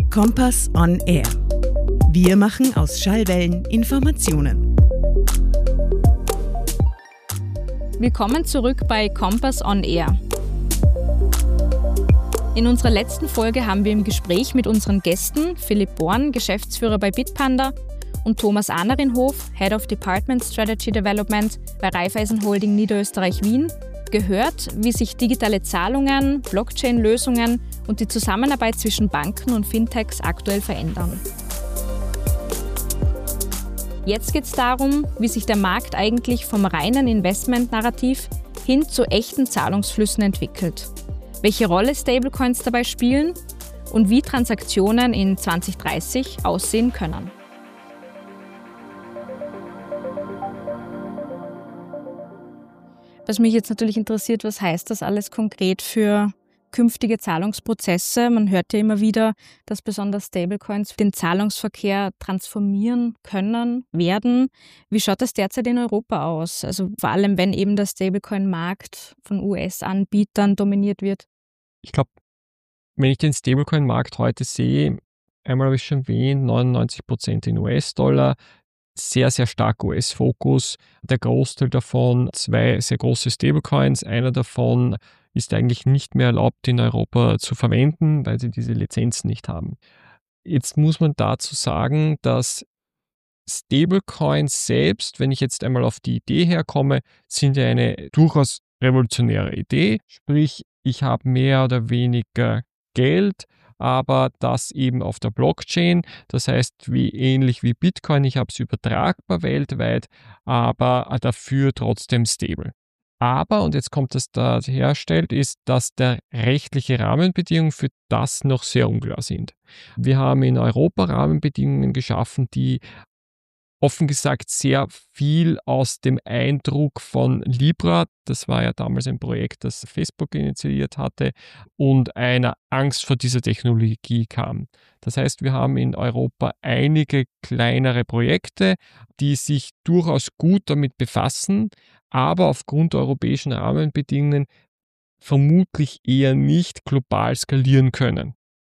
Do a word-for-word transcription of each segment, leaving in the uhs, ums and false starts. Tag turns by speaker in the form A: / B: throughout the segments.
A: Kompass on Air. Wir machen aus Schallwellen Informationen.
B: Willkommen zurück bei Kompass on Air. In unserer letzten Folge haben wir im Gespräch mit unseren Gästen Philipp Born, Geschäftsführer bei Bitpanda, und Thomas Ahnerin-Hof, Head of Department Strategy Development bei Raiffeisen Holding Niederösterreich Wien, gehört, wie sich digitale Zahlungen, Blockchain-Lösungen und die Zusammenarbeit zwischen Banken und Fintechs aktuell verändern. Jetzt geht es darum, wie sich der Markt eigentlich vom reinen Investment-Narrativ hin zu echten Zahlungsflüssen entwickelt, welche Rolle Stablecoins dabei spielen und wie Transaktionen in zwanzig dreißig aussehen können. Was mich jetzt natürlich interessiert, was heißt das alles konkret für künftige Zahlungsprozesse? Man hört ja immer wieder, dass besonders Stablecoins den Zahlungsverkehr transformieren können, werden. Wie schaut das derzeit in Europa aus? Also vor allem, wenn eben der Stablecoin-Markt von U S-Anbietern dominiert wird.
C: Ich glaube, wenn ich den Stablecoin-Markt heute sehe, einmal habe ich schon erwähnt, neunundneunzig Prozent in U S-Dollar, sehr, sehr stark U S-Fokus. Der Großteil davon, zwei sehr große Stablecoins. Einer davon ist eigentlich nicht mehr erlaubt in Europa zu verwenden, weil sie diese Lizenzen nicht haben. Jetzt muss man dazu sagen, dass Stablecoins selbst, wenn ich jetzt einmal auf die Idee herkomme, sind ja eine durchaus revolutionäre Idee. Sprich, ich habe mehr oder weniger Geld, aber das eben auf der Blockchain. Das heißt, wie ähnlich wie Bitcoin, ich habe es übertragbar weltweit, aber dafür trotzdem stable. Aber, und jetzt kommt das da herstellt, ist, dass der rechtliche Rahmenbedingungen für das noch sehr unklar sind. Wir haben in Europa Rahmenbedingungen geschaffen, die offen gesagt sehr viel aus dem Eindruck von Libra, das war ja damals ein Projekt, das Facebook initiiert hatte, und einer Angst vor dieser Technologie kam. Das heißt, wir haben in Europa einige kleinere Projekte, die sich durchaus gut damit befassen, aber aufgrund der europäischen Rahmenbedingungen vermutlich eher nicht global skalieren können.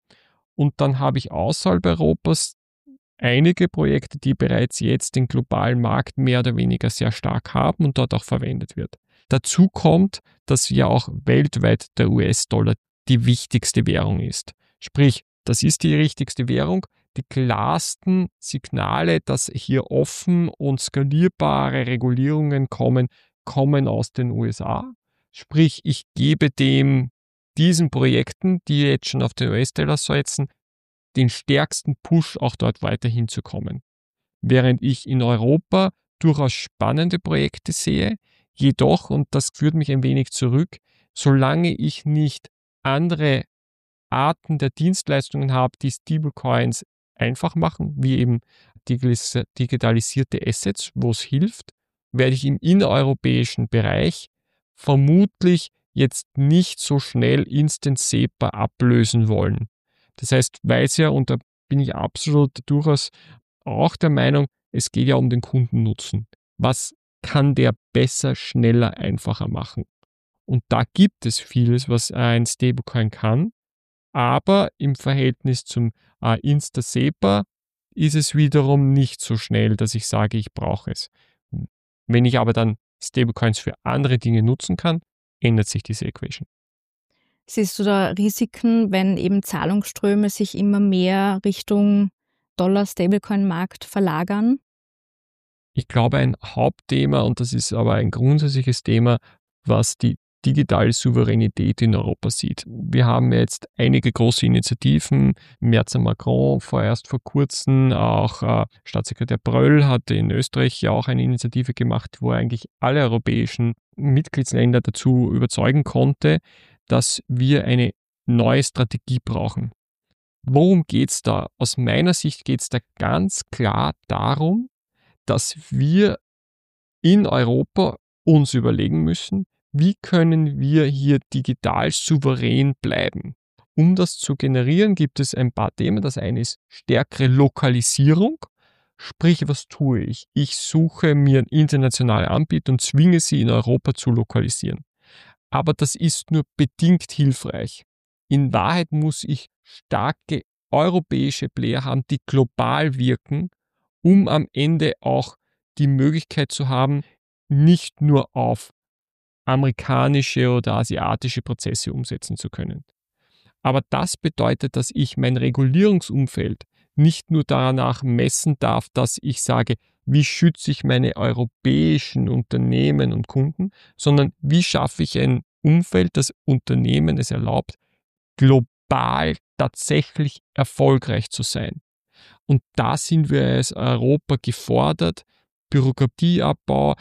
C: Und dann habe ich außerhalb Europas einige Projekte, die bereits jetzt den globalen Markt mehr oder weniger sehr stark haben und dort auch verwendet wird. Dazu kommt, dass ja auch weltweit der U S-Dollar die wichtigste Währung ist. Sprich, das ist die wichtigste Währung. Die klarsten Signale, dass hier offen und skalierbare Regulierungen kommen, kommen aus den U S A. Sprich, ich gebe dem diesen Projekten, die jetzt schon auf den U S-Dollar setzen, den stärksten Push, auch dort weiterhin zu kommen. Während ich in Europa durchaus spannende Projekte sehe, jedoch, und das führt mich ein wenig zurück, solange ich nicht andere Arten der Dienstleistungen habe, die Stablecoins einfach machen, wie eben digitalisierte Assets, wo es hilft, werde ich im innereuropäischen Bereich vermutlich jetzt nicht so schnell Instant SEPA ablösen wollen. Das heißt, weil es ja, und da bin ich absolut durchaus auch der Meinung, es geht ja um den Kundennutzen. Was kann der besser, schneller, einfacher machen? Und da gibt es vieles, was ein Stablecoin kann, aber im Verhältnis zum äh, Insta-SEPA ist es wiederum nicht so schnell, dass ich sage, ich brauche es. Wenn ich aber dann Stablecoins für andere Dinge nutzen kann, ändert sich diese Equation.
B: Siehst du da Risiken, wenn eben Zahlungsströme sich immer mehr Richtung Dollar-Stablecoin-Markt verlagern?
C: Ich glaube, ein Hauptthema, und das ist aber ein grundsätzliches Thema, was die digitale Souveränität in Europa sieht. Wir haben jetzt einige große Initiativen. Merz Macron, vorerst vor kurzem, auch äh, Staatssekretär Bröll hat in Österreich ja auch eine Initiative gemacht, wo er eigentlich alle europäischen Mitgliedsländer dazu überzeugen konnte, dass wir eine neue Strategie brauchen. Worum geht es da? Aus meiner Sicht geht es da ganz klar darum, dass wir in Europa uns überlegen müssen, wie können wir hier digital souverän bleiben. Um das zu generieren, gibt es ein paar Themen. Das eine ist stärkere Lokalisierung. Sprich, was tue ich? Ich suche mir internationale Anbieter und zwinge sie in Europa zu lokalisieren. Aber das ist nur bedingt hilfreich. In Wahrheit muss ich starke europäische Player haben, die global wirken, um am Ende auch die Möglichkeit zu haben, nicht nur auf amerikanische oder asiatische Prozesse umsetzen zu können. Aber das bedeutet, dass ich mein Regulierungsumfeld nicht nur danach messen darf, dass ich sage, wie schütze ich meine europäischen Unternehmen und Kunden, sondern wie schaffe ich ein Umfeld, das Unternehmen es erlaubt, global tatsächlich erfolgreich zu sein. Und da sind wir als Europa gefordert, Bürokratieabbau,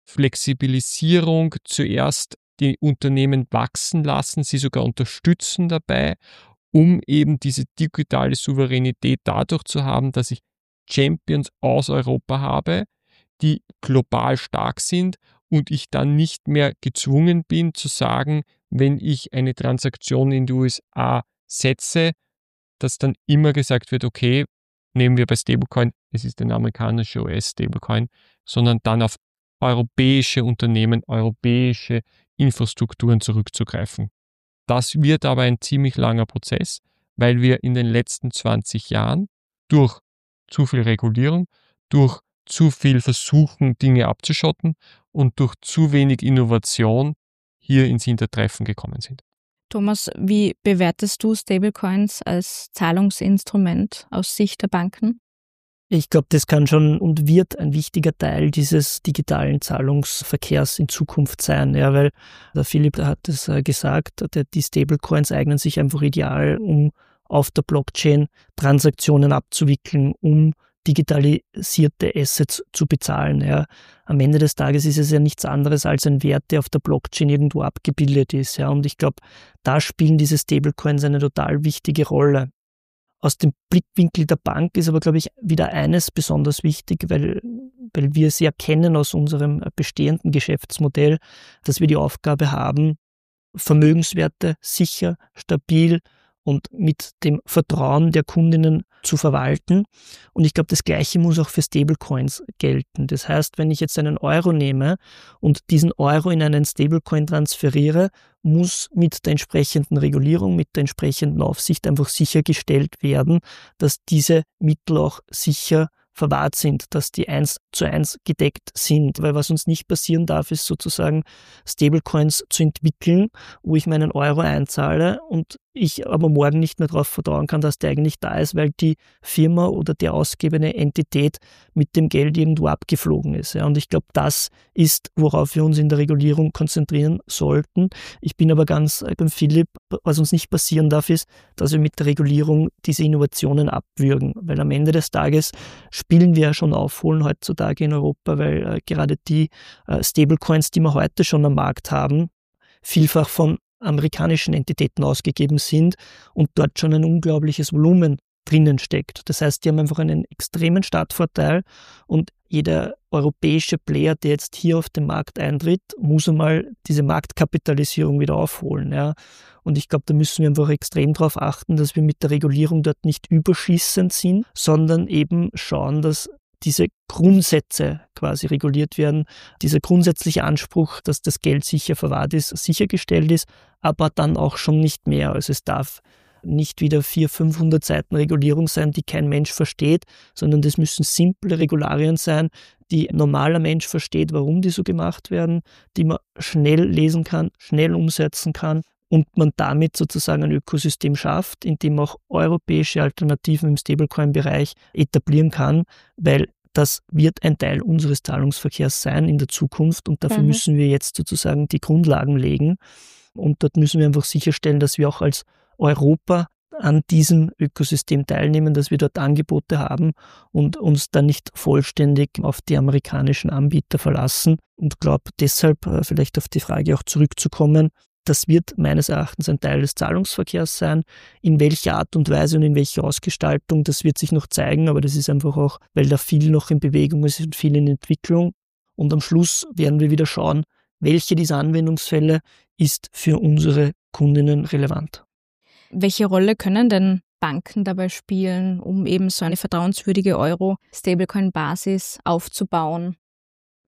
C: Flexibilisierung, zuerst die Unternehmen wachsen lassen, sie sogar unterstützen dabei, um eben diese digitale Souveränität dadurch zu haben, dass ich Champions aus Europa habe, die global stark sind und ich dann nicht mehr gezwungen bin zu sagen, wenn ich eine Transaktion in die U S A setze, dass dann immer gesagt wird, okay, nehmen wir bei Stablecoin, es ist ein amerikanischer U S-Stablecoin, sondern dann auf europäische Unternehmen, europäische Infrastrukturen zurückzugreifen. Das wird aber ein ziemlich langer Prozess, weil wir in den letzten zwanzig Jahren durch zu viel Regulierung, durch zu viel Versuchen, Dinge abzuschotten und durch zu wenig Innovation hier ins Hintertreffen gekommen sind.
B: Thomas, wie bewertest du Stablecoins als Zahlungsinstrument aus Sicht der Banken?
D: Ich glaube, das kann schon und wird ein wichtiger Teil dieses digitalen Zahlungsverkehrs in Zukunft sein, ja, weil der Philipp hat es gesagt, die Stablecoins eignen sich einfach ideal, um auf der Blockchain Transaktionen abzuwickeln, um digitalisierte Assets zu bezahlen. Ja. Am Ende des Tages ist es ja nichts anderes als ein Wert, der auf der Blockchain irgendwo abgebildet ist. Ja. Und ich glaube, da spielen diese Stablecoins eine total wichtige Rolle. Aus dem Blickwinkel der Bank ist aber, glaube ich, wieder eines besonders wichtig, weil, weil wir es ja kennen aus unserem bestehenden Geschäftsmodell, dass wir die Aufgabe haben, Vermögenswerte sicher, stabil und mit dem Vertrauen der Kundinnen zu verwalten. Und ich glaube, das Gleiche muss auch für Stablecoins gelten. Das heißt, wenn ich jetzt einen Euro nehme und diesen Euro in einen Stablecoin transferiere, muss mit der entsprechenden Regulierung, mit der entsprechenden Aufsicht einfach sichergestellt werden, dass diese Mittel auch sicher verwahrt sind, dass die eins zu eins gedeckt sind. Weil was uns nicht passieren darf, ist sozusagen Stablecoins zu entwickeln, wo ich meinen Euro einzahle und ich aber morgen nicht mehr darauf vertrauen kann, dass der eigentlich da ist, weil die Firma oder die ausgebende Entität mit dem Geld irgendwo abgeflogen ist. Ja. Und ich glaube, das ist, worauf wir uns in der Regulierung konzentrieren sollten. Ich bin aber ganz beim Philipp, was uns nicht passieren darf, ist, dass wir mit der Regulierung diese Innovationen abwürgen. Weil am Ende des Tages spielen wir ja schon aufholen heutzutage in Europa, weil äh, gerade die äh, Stablecoins, die wir heute schon am Markt haben, vielfach von amerikanischen Entitäten ausgegeben sind und dort schon ein unglaubliches Volumen drinnen steckt. Das heißt, die haben einfach einen extremen Startvorteil und jeder europäische Player, der jetzt hier auf den Markt eintritt, muss einmal diese Marktkapitalisierung wieder aufholen. Ja. Und ich glaube, da müssen wir einfach extrem darauf achten, dass wir mit der Regulierung dort nicht überschießend sind, sondern eben schauen, dass diese Grundsätze quasi reguliert werden, dieser grundsätzliche Anspruch, dass das Geld sicher verwahrt ist, sichergestellt ist, aber dann auch schon nicht mehr. Also es darf nicht wieder vierhundert, fünfhundert Seiten Regulierung sein, die kein Mensch versteht, sondern das müssen simple Regularien sein, die ein normaler Mensch versteht, warum die so gemacht werden, die man schnell lesen kann, schnell umsetzen kann und man damit sozusagen ein Ökosystem schafft, in dem auch europäische Alternativen im Stablecoin-Bereich etablieren kann, weil das wird ein Teil unseres Zahlungsverkehrs sein in der Zukunft und dafür mhm. müssen wir jetzt sozusagen die Grundlagen legen und dort müssen wir einfach sicherstellen, dass wir auch als Europa an diesem Ökosystem teilnehmen, dass wir dort Angebote haben und uns dann nicht vollständig auf die amerikanischen Anbieter verlassen und glaube deshalb vielleicht auf die Frage auch zurückzukommen, das wird meines Erachtens ein Teil des Zahlungsverkehrs sein. In welcher Art und Weise und in welcher Ausgestaltung, das wird sich noch zeigen, aber das ist einfach auch, weil da viel noch in Bewegung ist und viel in Entwicklung. Und am Schluss werden wir wieder schauen, welche dieser Anwendungsfälle ist für unsere Kundinnen relevant.
B: Welche Rolle können denn Banken dabei spielen, um eben so eine vertrauenswürdige Euro-Stablecoin-Basis aufzubauen?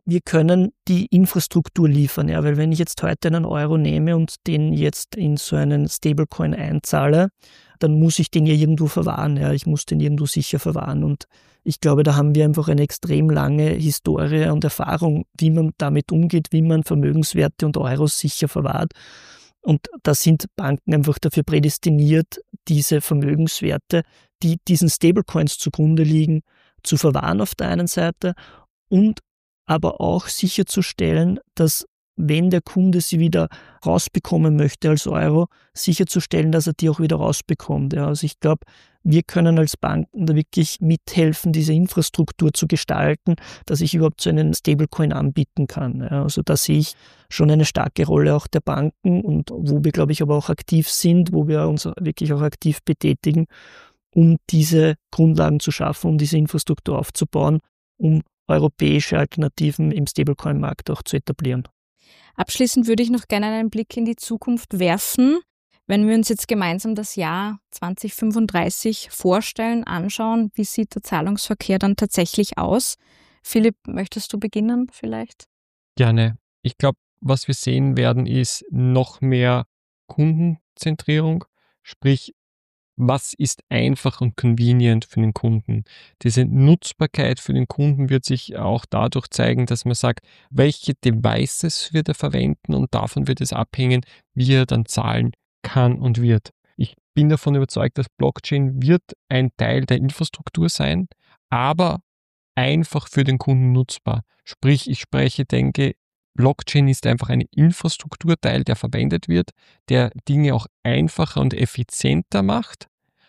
D: wir können die Infrastruktur liefern, ja, weil wenn ich jetzt heute einen Euro nehme und den jetzt in so einen Stablecoin einzahle, dann muss ich den ja irgendwo verwahren, ja, ich muss den irgendwo sicher verwahren und ich glaube, da haben wir einfach eine extrem lange Historie und Erfahrung, wie man damit umgeht, wie man Vermögenswerte und Euros sicher verwahrt. Und da sind Banken einfach dafür prädestiniert, diese Vermögenswerte, die diesen Stablecoins zugrunde liegen, zu verwahren auf der einen Seite und aber auch sicherzustellen, dass wenn der Kunde sie wieder rausbekommen möchte als Euro, sicherzustellen, dass er die auch wieder rausbekommt. Ja, also ich glaube, wir können als Banken da wirklich mithelfen, diese Infrastruktur zu gestalten, dass ich überhaupt so einen Stablecoin anbieten kann. Ja, also da sehe ich schon eine starke Rolle auch der Banken und wo wir, glaube ich, aber auch aktiv sind, wo wir uns wirklich auch aktiv betätigen, um diese Grundlagen zu schaffen, um diese Infrastruktur aufzubauen, um europäische Alternativen im Stablecoin-Markt auch zu etablieren.
B: Abschließend würde ich noch gerne einen Blick in die Zukunft werfen. Wenn wir uns jetzt gemeinsam das Jahr zwanzig fünfunddreißig vorstellen, anschauen, wie sieht der Zahlungsverkehr dann tatsächlich aus? Philipp, möchtest du beginnen vielleicht?
C: Gerne. Ich glaube, was wir sehen werden, ist noch mehr Kundenzentrierung, sprich, was ist einfach und convenient für den Kunden? Diese Nutzbarkeit für den Kunden wird sich auch dadurch zeigen, dass man sagt, welche Devices wird er verwenden und davon wird es abhängen, wie er dann zahlen kann und wird. Ich bin davon überzeugt, dass Blockchain wird ein Teil der Infrastruktur sein, aber einfach für den Kunden nutzbar. Sprich, ich spreche, denke, Blockchain ist einfach ein Infrastrukturteil, der verwendet wird, der Dinge auch einfacher und effizienter macht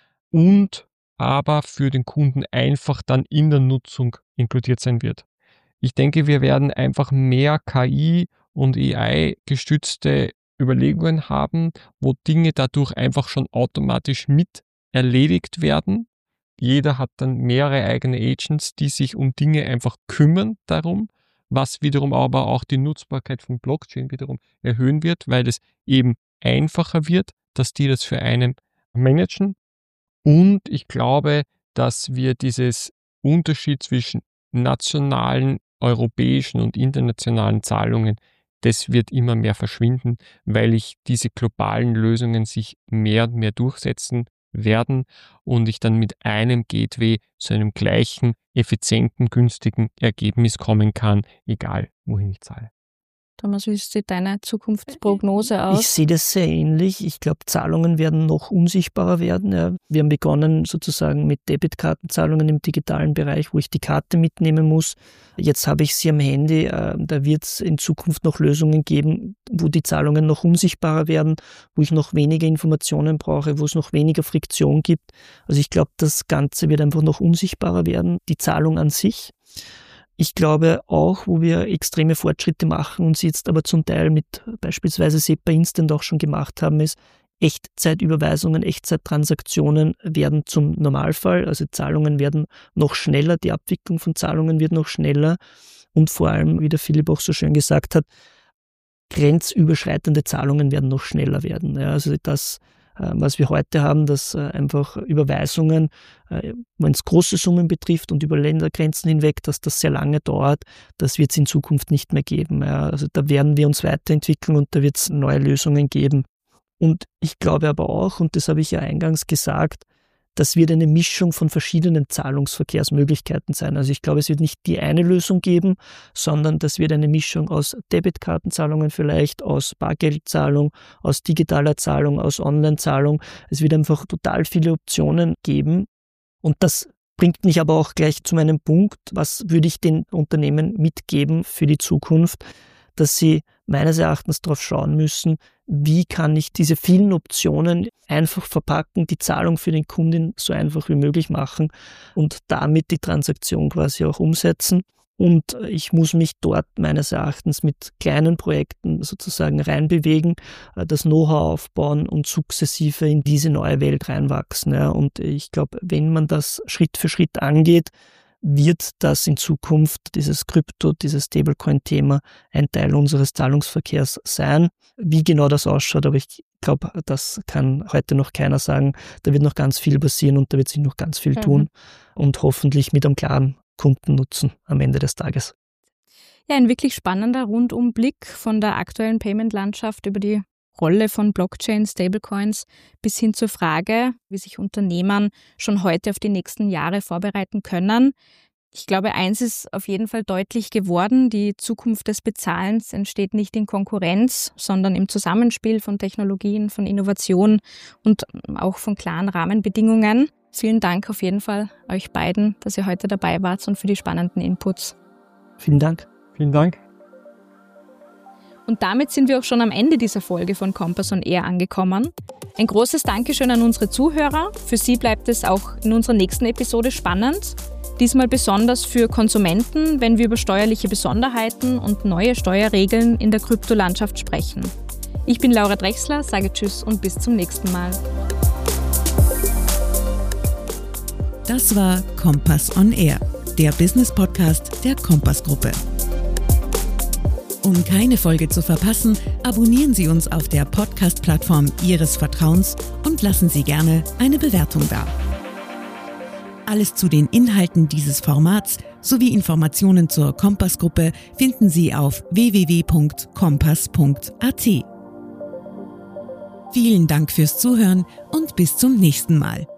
C: und aber für den Kunden einfach dann in der Nutzung inkludiert sein wird. Ich denke, wir werden einfach mehr K I und A I-gestützte Überlegungen haben, wo Dinge dadurch einfach schon automatisch mit erledigt werden. Jeder hat dann mehrere eigene Agents, die sich um Dinge einfach kümmern darum, was wiederum aber auch die Nutzbarkeit von Blockchain wiederum erhöhen wird, weil es eben einfacher wird, dass die das für einen managen. Und ich glaube, dass wir dieses Unterschied zwischen nationalen, europäischen und internationalen Zahlungen, das wird immer mehr verschwinden, weil ich diese globalen Lösungen sich mehr und mehr durchsetzen werden und ich dann mit einem Gateway zu einem gleichen, effizienten, günstigen Ergebnis kommen kann, egal wohin ich zahle.
B: Thomas, wie sieht deine Zukunftsprognose aus?
D: Ich sehe das sehr ähnlich. Ich glaube, Zahlungen werden noch unsichtbarer werden. Ja. Wir haben begonnen sozusagen mit Debitkartenzahlungen im digitalen Bereich, wo ich die Karte mitnehmen muss. Jetzt habe ich sie am Handy. Da wird es in Zukunft noch Lösungen geben, wo die Zahlungen noch unsichtbarer werden, wo ich noch weniger Informationen brauche, wo es noch weniger Friktion gibt. Also ich glaube, das Ganze wird einfach noch unsichtbarer werden, die Zahlung an sich. Ich glaube auch, wo wir extreme Fortschritte machen und sie jetzt aber zum Teil mit beispielsweise SEPA Instant auch schon gemacht haben, ist, Echtzeitüberweisungen, Echtzeittransaktionen werden zum Normalfall. Also Zahlungen werden noch schneller, die Abwicklung von Zahlungen wird noch schneller und vor allem, wie der Philipp auch so schön gesagt hat, grenzüberschreitende Zahlungen werden noch schneller werden. Ja, also das, was wir heute haben, dass einfach Überweisungen, wenn es große Summen betrifft und über Ländergrenzen hinweg, dass das sehr lange dauert, das wird es in Zukunft nicht mehr geben. Ja, also da werden wir uns weiterentwickeln und da wird es neue Lösungen geben. Und ich glaube aber auch, und das habe ich ja eingangs gesagt, das wird eine Mischung von verschiedenen Zahlungsverkehrsmöglichkeiten sein. Also ich glaube, es wird nicht die eine Lösung geben, sondern das wird eine Mischung aus Debitkartenzahlungen vielleicht, aus Bargeldzahlung, aus digitaler Zahlung, aus Online-Zahlung. Es wird einfach total viele Optionen geben. Und das bringt mich aber auch gleich zu meinem Punkt, was würde ich den Unternehmen mitgeben für die Zukunft, dass sie meines Erachtens darauf schauen müssen, wie kann ich diese vielen Optionen einfach verpacken, die Zahlung für den Kunden so einfach wie möglich machen und damit die Transaktion quasi auch umsetzen. Und ich muss mich dort meines Erachtens mit kleinen Projekten sozusagen reinbewegen, das Know-how aufbauen und sukzessive in diese neue Welt reinwachsen. Und ich glaube, wenn man das Schritt für Schritt angeht, wird das in Zukunft, dieses Krypto, dieses Stablecoin-Thema, ein Teil unseres Zahlungsverkehrs sein. Wie genau das ausschaut, aber ich glaube, das kann heute noch keiner sagen. Da wird noch ganz viel passieren und da wird sich noch ganz viel mhm. tun und hoffentlich mit einem klaren Kundennutzen am Ende des Tages.
B: Ja, ein wirklich spannender Rundumblick von der aktuellen Payment-Landschaft über die Rolle von Blockchain, Stablecoins bis hin zur Frage, wie sich Unternehmen schon heute auf die nächsten Jahre vorbereiten können. Ich glaube, eins ist auf jeden Fall deutlich geworden: Die Zukunft des Bezahlens entsteht nicht in Konkurrenz, sondern im Zusammenspiel von Technologien, von Innovation und auch von klaren Rahmenbedingungen. Vielen Dank auf jeden Fall euch beiden, dass ihr heute dabei wart und für die spannenden Inputs.
D: Vielen Dank.
C: Vielen Dank.
B: Und damit sind wir auch schon am Ende dieser Folge von Compass on Air angekommen. Ein großes Dankeschön an unsere Zuhörer. Für Sie bleibt es auch in unserer nächsten Episode spannend. Diesmal besonders für Konsumenten, wenn wir über steuerliche Besonderheiten und neue Steuerregeln in der Kryptolandschaft sprechen. Ich bin Laura Drechsler, sage Tschüss und bis zum nächsten Mal.
A: Das war Compass on Air, der Business-Podcast der Compass-Gruppe. Um keine Folge zu verpassen, abonnieren Sie uns auf der Podcast-Plattform Ihres Vertrauens und lassen Sie gerne eine Bewertung da. Alles zu den Inhalten dieses Formats sowie Informationen zur Compass-Gruppe finden Sie auf w w w punkt compass punkt a t. Vielen Dank fürs Zuhören und bis zum nächsten Mal.